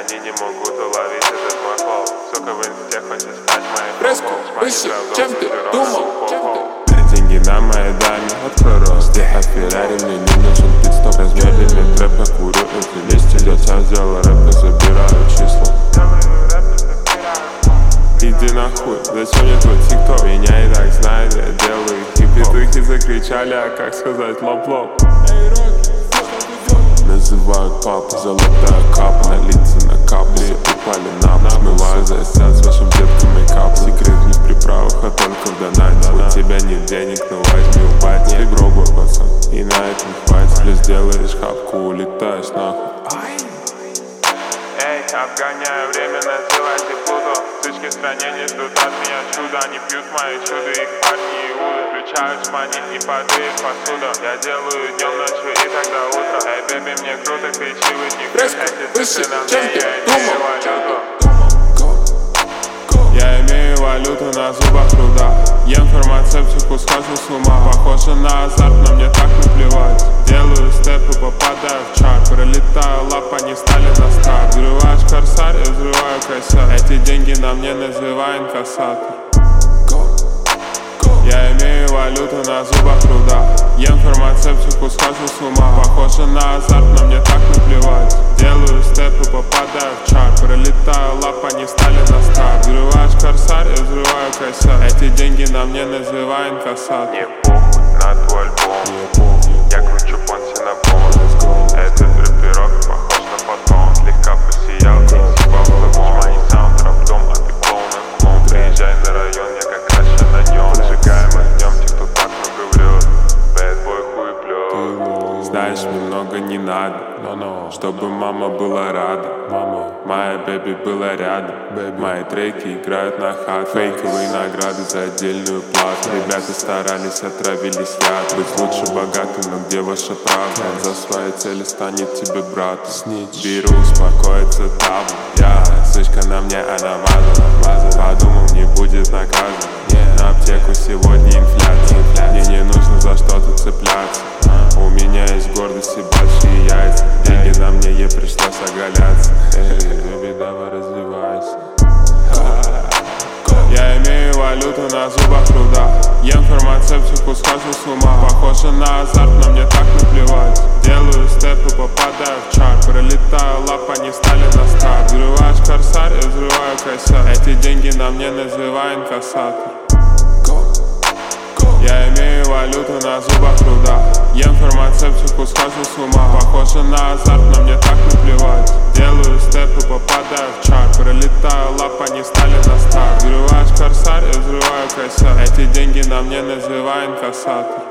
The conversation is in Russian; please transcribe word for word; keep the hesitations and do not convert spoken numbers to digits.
Они не могут уловить этот мой флоу. Сука в инсте хочет стать моей Резко, выше, чем ты думал. Деньги на Майдане, открой рот. Здесь Феррари, мне не нужен пидстоп. Размеренный трэп, я курю эти листья. Я сам сделал рэп и забираю числа. Иди нахуй, зачем мне твой тикток? Меня и так знают, я делаю хип. Петухи закричали, а как сказать лоп-лоп? Называют папу, золотая капа. На лице на капле, упали на пол. Смываю за эссенс вашим деткам мейкап. Секрет не в приправах, а только в донате. У тебя нет денег, но возьми у бати. Ты гробор, пацан, и на этом хватит. Лишь делаешь хапку, улетаешь нахуй. Эй, обгоняю время, называйте Плуту. Сучки в стране не ждут от меня чуда. Они пьют мои чуды, их парни и уды. Включают шмани и поды их посуда. Я делаю днем, ночью и тогда утро. Эй, бэби, мне круто, кричи, вы не выше, чем ты думал. Я имею валюту на зубах труда. Ем фармацевтику, схожу с ума. Похоже на азарт, но мне так наплевать. Делаю степы, попадаю в чарт. Пролетаю лап, они стали на старт. Взрываешь корсар, я взрываю косяк. Эти деньги на мне, называй инкассатор. Я имею валюту на зубах труда. Ем фармацевтику, схожу с ума. Похоже на азарт, но мне так наплевать. Делаю степы, попадаю в чарт. Пролетаю лап, они стали на старт. Взрываешь корсар, я взрываю косяк. Эти деньги на мне, называй инкассатор. Не похуй на твой альбом. Я кручу понси на бомбу. Этот рэперок похож на фотон. Слегка посиял, не съебал флэвон. Мои саунд дом, а ты клоун и клоун. Приезжай на район, я как раньше на нем. Сжигаем огнем, те, кто так много врет. Бэдбой хуеплет. Знаешь, мне много не надо, чтобы мама была рада. Моя бэби была рядом. Мои треки играют на хат. Фейковые награды за отдельную плату. Ребята старались, отравились яд. Быть лучше богатым, но где ваша правда? За свои цели станет тебе брат. Беру, успокоится табу. Я, сучка на мне, она мазана. Подумал, не будет наказан. На аптеку сегодня инфляция. Мне не нужно за что-то цепляться. У меня есть гордость и большие яйца. Деньги на мне, ей пришлось оголяться. Эй, бэби, давай развивайся. Я имею валюту на зубах труда. Ем фармацевтику, схожу с ума. Похоже на азарт, но мне так наплевать. Делаю степы, попадаю в чарт. Пролетаю лап, они стали на старт. Взрываешь корсар, я взрываю косяк. Эти деньги на мне, называй инкассатор. Я имею валюту на зубах труда. Ем фармацевтику, схожу с ума. Похоже на азарт, но мне так наплевать. Делаю степы, попадаю в чарт. Пролетаю лап, они стали на старт. Взрываешь корсар, я взрываю косяк. Эти деньги на мне, называй инкассатор.